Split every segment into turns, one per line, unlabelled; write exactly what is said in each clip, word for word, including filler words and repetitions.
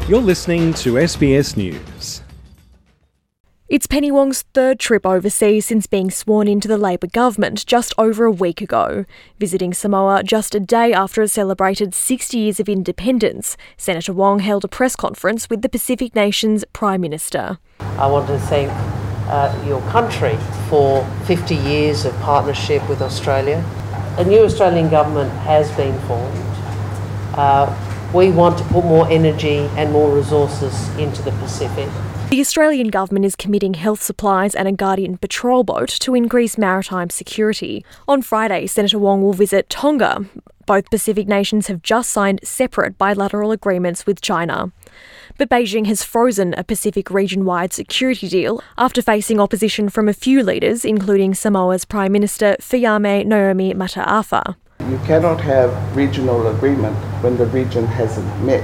You're listening to S B S News.
It's Penny Wong's third trip overseas since being sworn into the Labor government just over a week ago. Visiting Samoa just a day after it celebrated sixty years of independence, Senator Wong held a press conference with the Pacific Nations Prime Minister.
I want to thank uh, your country for fifty years of partnership with Australia. A new Australian government has been formed. Uh, we want to put more energy and more resources into the Pacific.
The Australian government is committing health supplies and a Guardian patrol boat to increase maritime security. On Friday, Senator Wong will visit Tonga. Both Pacific nations have just signed separate bilateral agreements with China. But Beijing has frozen a Pacific region-wide security deal after facing opposition from a few leaders, including Samoa's Prime Minister Fiame Naomi Mataafa.
You cannot have regional agreement when the region hasn't met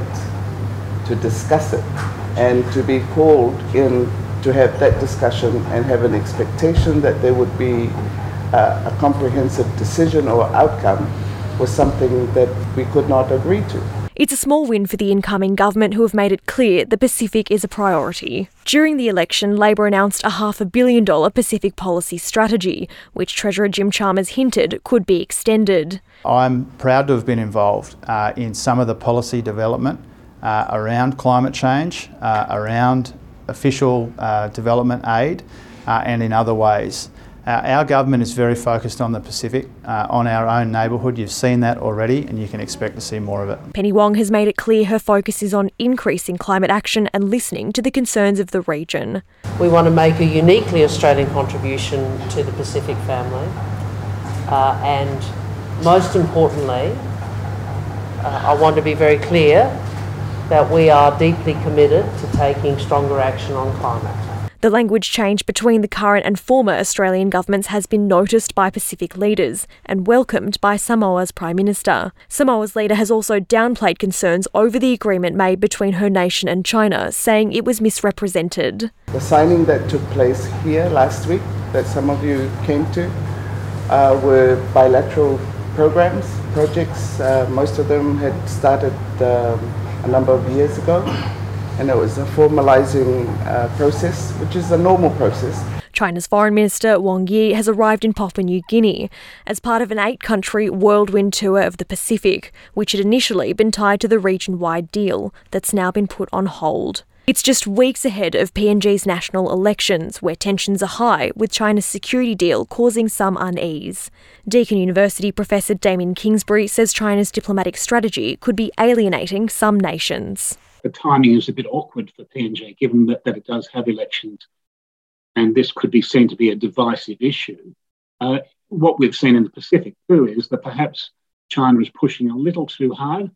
to discuss it, and to be called in to have that discussion and have an expectation that there would be uh, a comprehensive decision or outcome was something that we could not agree to.
It's a small win for the incoming government, who have made it clear the Pacific is a priority. During the election, Labor announced a half a billion dollar Pacific policy strategy, which Treasurer Jim Chalmers hinted could be extended.
I'm proud to have been involved uh, in some of the policy development uh, around climate change, uh, around official uh, development aid, uh, and in other ways. Uh, our government is very focused on the Pacific, uh, on our own neighbourhood. You've seen that already, and you can expect to see more of it.
Penny Wong has made it clear her focus is on increasing climate action and listening to the concerns of the region.
We want to make a uniquely Australian contribution to the Pacific family, uh, and most importantly, uh, I want to be very clear that we are deeply committed to taking stronger action on climate.
The language change between the current and former Australian governments has been noticed by Pacific leaders and welcomed by Samoa's Prime Minister. Samoa's leader has also downplayed concerns over the agreement made between her nation and China, saying it was misrepresented.
The signing that took place here last week, that some of you came to, uh, were bilateral programs, projects. Uh, most of them had started um, a number of years ago. And it was a formalising uh, process, which is a normal process.
China's Foreign Minister Wang Yi has arrived in Papua New Guinea as part of an eight-country whirlwind tour of the Pacific, which had initially been tied to the region-wide deal that's now been put on hold. It's just weeks ahead of P N G's national elections, where tensions are high, with China's security deal causing some unease. Deakin University Professor Damien Kingsbury says China's diplomatic strategy could be alienating some nations.
The timing is a bit awkward for P N G, given that, that it does have elections, and this could be seen to be a divisive issue. Uh, what we've seen in the Pacific too is that perhaps China is pushing a little too hard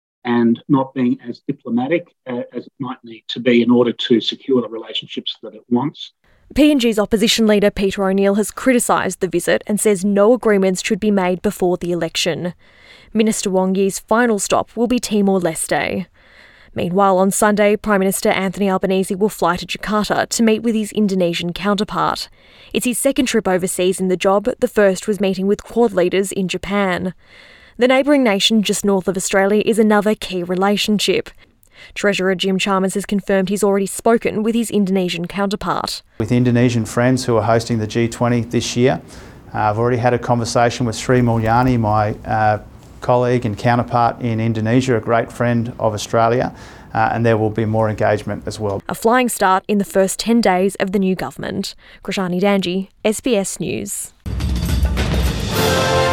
and not being as diplomatic uh, as it might need to be in order to secure the relationships that it wants.
P N G's opposition leader Peter O'Neill has criticised the visit and says no agreements should be made before the election. Minister Wang Yi's final stop will be Timor-Leste. Meanwhile, on Sunday, Prime Minister Anthony Albanese will fly to Jakarta to meet with his Indonesian counterpart. It's his second trip overseas in the job. The first was meeting with Quad leaders in Japan. The neighbouring nation just north of Australia is another key relationship. Treasurer Jim Chalmers has confirmed he's already spoken with his Indonesian counterpart.
With Indonesian friends who are hosting the G twenty this year, uh, I've already had a conversation with Sri Mulyani, my uh, colleague and counterpart in Indonesia, a great friend of Australia, uh, and there will be more engagement as well.
A flying start in the first ten days of the new government. Krishani Danji, S B S News.